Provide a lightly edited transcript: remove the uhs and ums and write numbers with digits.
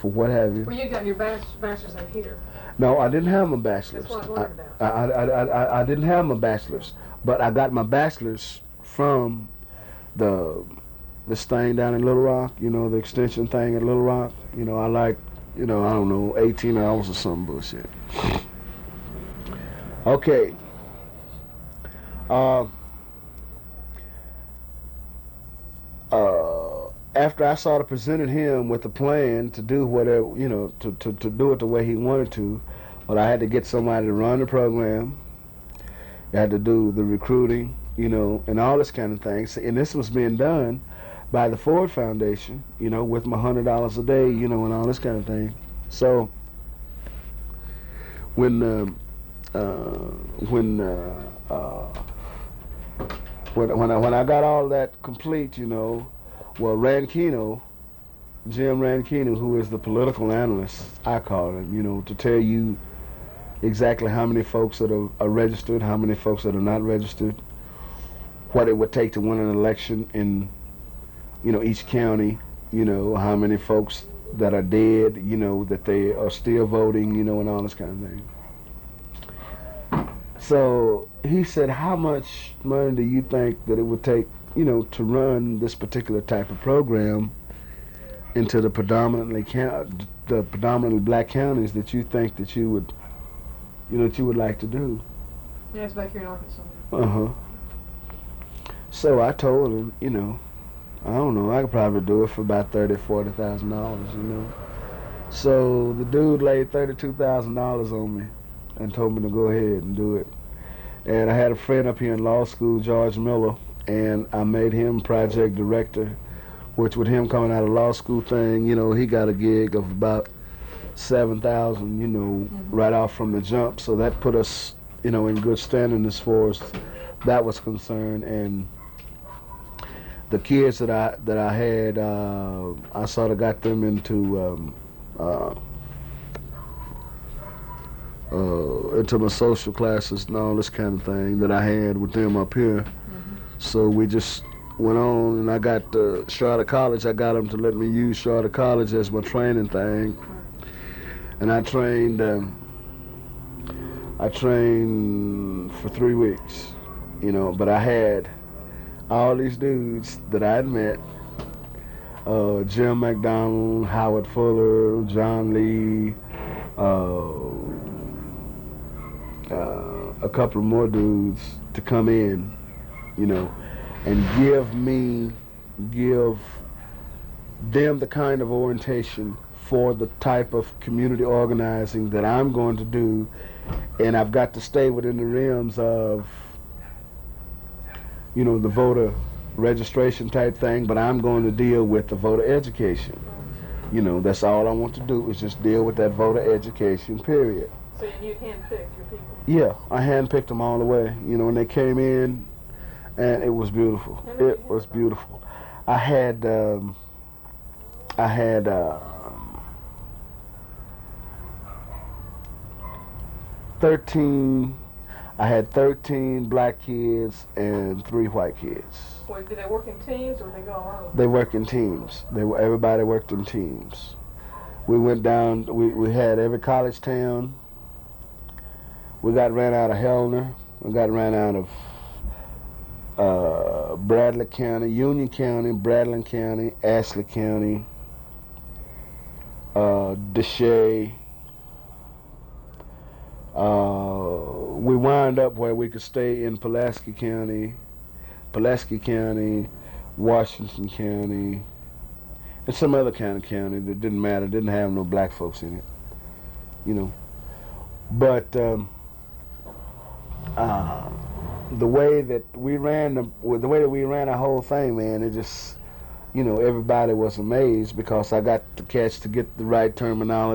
for what have you. Well, you got your bachelor's in here. No, I didn't have my bachelor's. That's what I learned about. I didn't have my bachelor's, but I got my bachelor's from this thing down in Little Rock, you know, the extension thing in Little Rock. You know, I like, you know, I don't know, 18 hours or some bullshit. Okay. After I sort of presented him with a plan to do whatever, you know, to do it the way he wanted to, but I had to get somebody to run the program. I had to do the recruiting, you know, and all this kind of things. And this was being done by the Ford Foundation, you know, with my $100 a day, you know, and all this kind of thing. So when I got all that complete, you know, well, Rankino, Jim Rankino, who is the political analyst, I call him, you know, to tell you exactly how many folks that are registered, how many folks that are not registered, what it would take to win an election in, you know, each county, you know, how many folks that are dead, you know, that they are still voting, you know, and all this kind of thing. So he said, how much money do you think that it would take, you know, to run this particular type of program into the predominantly black counties that you think that you would, you know, that you would like to do? Yeah, it's back here in Arkansas. Uh-huh. So I told him, you know, I don't know, I could probably do it for about $30,000-$40,000, you know. So the dude laid $32,000 on me and told me to go ahead and do it. And I had a friend up here in law school, George Miller, and I made him project director, which with him coming out of law school thing, you know, he got a gig of about $7,000, you know, right off from the jump. So that put us, you know, in good standing as far as that was concerned. And the kids that I had, I sort of got them into my social classes and all this kind of thing that I had with them up here. So we just went on, and I got Charlotte College. I got them to let me use Charlotte College as my training thing, and I trained for 3 weeks, you know. But I had all these dudes that I had met: Jim McDonald, Howard Fuller, John Lee, a couple of more dudes to come in, you know, and give them the kind of orientation for the type of community organizing that I'm going to do. And I've got to stay within the realms of, you know, the voter registration type thing, but I'm going to deal with the voter education. You know, that's all I want to do is just deal with that voter education, period. So you handpicked your people? Yeah, I handpicked them all the way, you know, and they came in, and it was beautiful. It was beautiful. I had 13 black kids and 3 white kids. Well, did they work in teams or did they go alone? They work in teams. Everybody worked in teams. We went down, we had every college town. We got ran out of Helena. We got ran out of Bradley County, Union County, Bradley County, Ashley County, Deshay. We wound up where we could stay in Pulaski County, Washington County, and some other kind of county that didn't matter, didn't have no black folks in it, you know. But the way that we ran the whole thing, man, it just, you know, everybody was amazed because I got to get the right terminology.